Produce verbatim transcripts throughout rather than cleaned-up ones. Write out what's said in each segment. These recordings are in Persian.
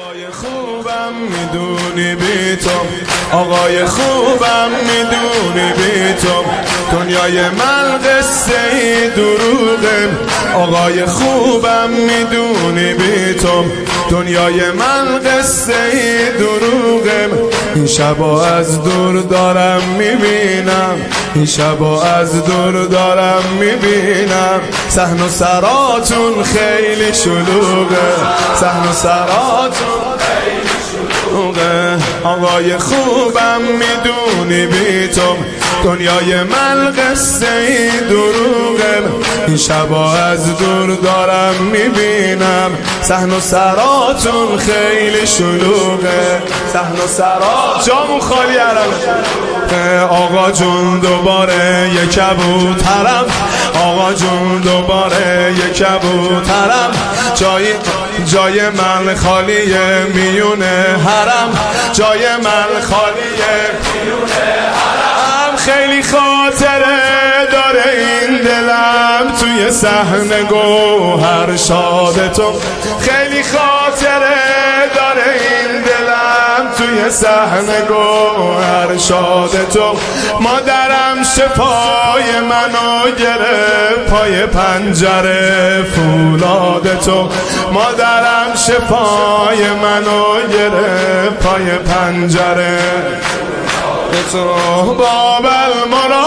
آقای خوبم میدونی بی تو، آقای خوبم میدونی بی تو، دنیای من قصه ای دروغه. آقای خوبم میدونی بی تو، دنیای من قصه ای دروغه. این شبا از دور دارم میبینم، این شبا از دور دارم میبینم، صحن و سراتون خیلی شلوغه، صحن و سراتون خیلی شلوغه. آقای خوبم میدونی بی تو، دنیای من قصه ای دروغه. این شبا از دور دارم میبینم، صحن و سراتون خیلی شلوغه، صحن و سرات جامون خالی عربه. آقا جون دوباره یک کبوترم، آقا جون دوباره یک کبوترم، جای جای من خالیه میونه حرم، جای من خالیه میونه حرم. خیلی خاطره داره این دلم توی صحن گوهر شاد تو، خیلی خاطره داره این دلم توی صحن گوهر شاد تو. مادرم شفای منو گرفت پای پنجره فولاد تو، مادرم شفای منو گرفت پای پنجره تو. باب المراد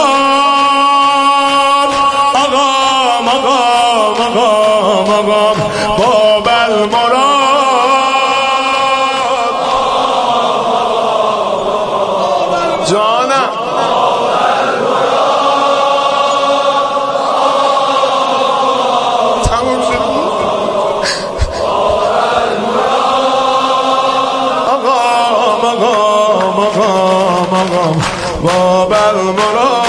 آقا مقام آقا مقام، باب المراد جانم، تموم شد. آقا مقام آقا مقام، باب المراد.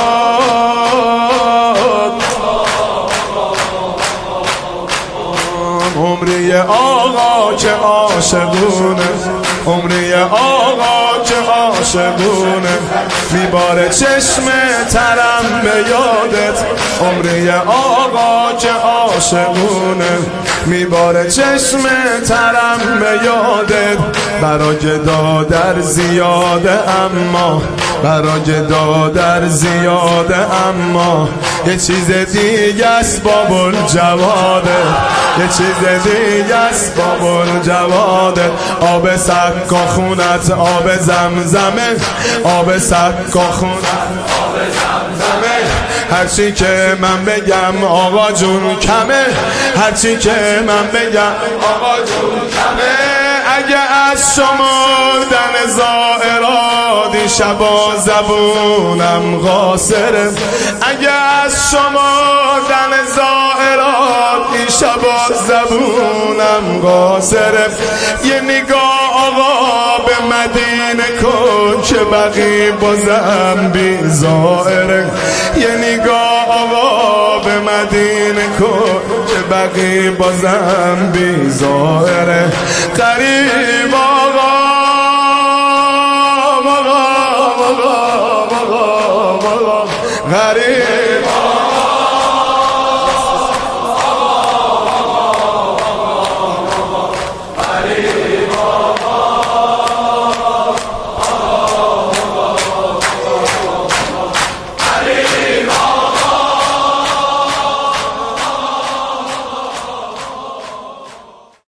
عمری آقا که عاشقونه، عمری آقا که عاشقونه، میباره چشم ترم به یادت. عمری آقا که عاشقونه، میباره چشم ترم به یادت. برای دادر زیاده اما، برای دادر زیاده اما، یه چیز دیگه است بابل جواده، یه چیز دیگه است بابل جواده. آب سکا خونت آب زمزمه، آب سکا خونت آب زمزمه. هرچی که من بگم آقا جون کمه، هرچی که من بگم آقا جون کمه. اگه از شمردن زائرات این شبا زبونم قاصره، اگه از شمردن زائرات این شبا زبونم قاصره. یه نگاه آقا به مدینه کن که بقی بازم بی زائره، یه نگاه آقا به مدینه کن که بقی بازم بی زائره. قریب آقا آقا آقا آقا غریب